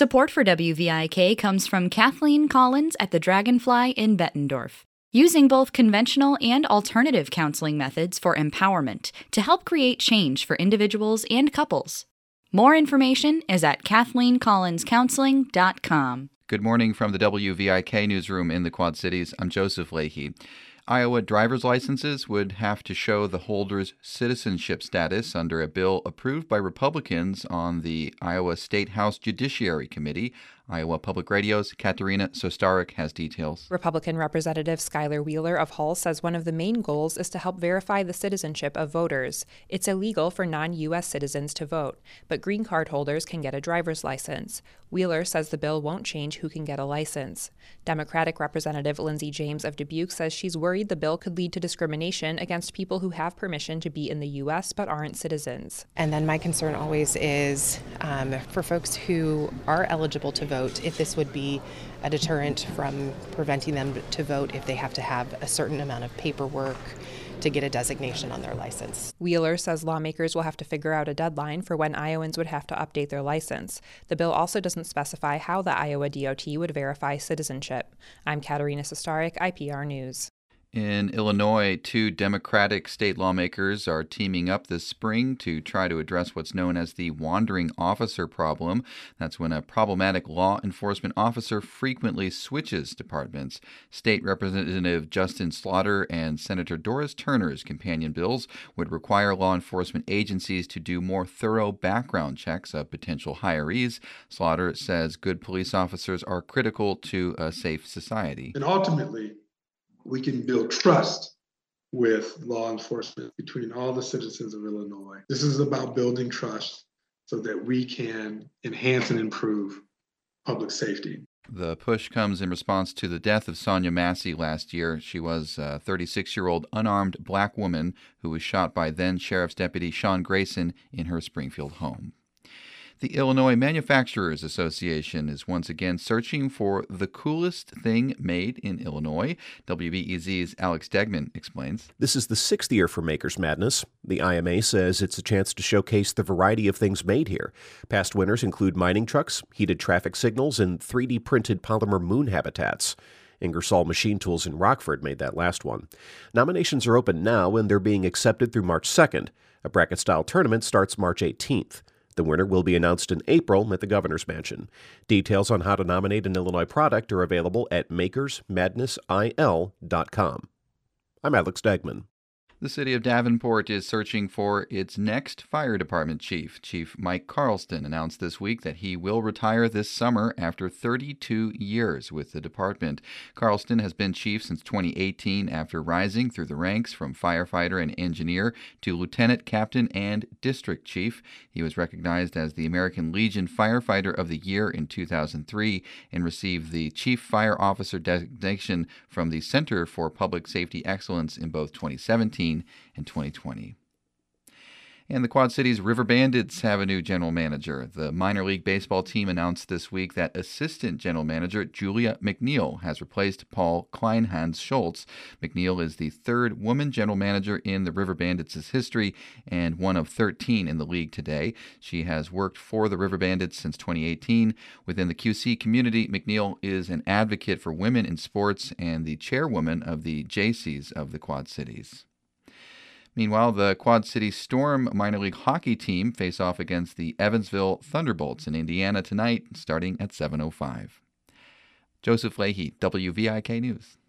Support for WVIK comes from Kathleen Collins at the Dragonfly in Bettendorf, using both conventional and alternative counseling methods for empowerment to help create change for individuals and couples. More information is at KathleenCollinsCounseling.com. Good morning from the WVIK newsroom in the Quad Cities. I'm Joseph Leahy. Iowa driver's licenses would have to show the holder's citizenship status under a bill approved by Republicans on the Iowa State House Judiciary Committee. Iowa Public Radio's Katerina Sostarek has details. Republican Representative Skylar Wheeler of Hull says one of the main goals is to help verify the citizenship of voters. It's illegal for non-U.S. citizens to vote, but green card holders can get a driver's license. Wheeler says the bill won't change who can get a license. Democratic Representative Lindsey James of Dubuque says she's worried the bill could lead to discrimination against people who have permission to be in the U.S. but aren't citizens. And then my concern always is for folks who are eligible to vote, if this would be a deterrent from preventing them to vote if they have to have a certain amount of paperwork to get a designation on their license. Wheeler says lawmakers will have to figure out a deadline for when Iowans would have to update their license. The bill also doesn't specify how the Iowa DOT would verify citizenship. I'm Katerina Sostarek, IPR News. In Illinois, 2 Democratic state lawmakers are teaming up this spring to try to address what's known as the wandering officer problem. That's when a problematic law enforcement officer frequently switches departments. State Representative Justin Slaughter and Senator Doris Turner's companion bills would require law enforcement agencies to do more thorough background checks of potential hirees. Slaughter says good police officers are critical to a safe society. And ultimately, we can build trust with law enforcement between all the citizens of Illinois. This is about building trust so that we can enhance and improve public safety. The push comes in response to the death of Sonia Massey last year. She was a 36-year-old unarmed black woman who was shot by then Sheriff's Deputy Sean Grayson in her Springfield home. The Illinois Manufacturers Association is once again searching for the coolest thing made in Illinois. WBEZ's Alex Degman explains. This is the 6th year for Makers Madness. The IMA says it's a chance to showcase the variety of things made here. Past winners include mining trucks, heated traffic signals, and 3D printed polymer moon habitats. Ingersoll Machine Tools in Rockford made that last one. Nominations are open now, and they're being accepted through March 2nd. A bracket-style tournament starts March 18th. The winner will be announced in April at the Governor's Mansion. Details on how to nominate an Illinois product are available at makersmadnessil.com. I'm Alex Degman. The city of Davenport is searching for its next fire department chief. Chief Mike Carlston announced this week that he will retire this summer after 32 years with the department. Carlston has been chief since 2018 after rising through the ranks from firefighter and engineer to lieutenant captain and district chief. He was recognized as the American Legion Firefighter of the Year in 2003 and received the Chief Fire Officer designation from the Center for Public Safety Excellence in both 2017 and 2020. And the Quad Cities River Bandits have a new general manager. The minor league baseball team announced this week that assistant general manager Julia McNeil has replaced Paul Kleinhans-Schultz. McNeil is the 3rd woman general manager in the River Bandits' history and one of 13 in the league today. She has worked for the River Bandits since 2018. Within the QC community, McNeil is an advocate for women in sports and the chairwoman of the Jaycees of the Quad Cities. Meanwhile, the Quad Cities Storm minor league hockey team face off against the Evansville Thunderbolts in Indiana tonight, starting at 7:05. Joseph Leahy, WVIK News.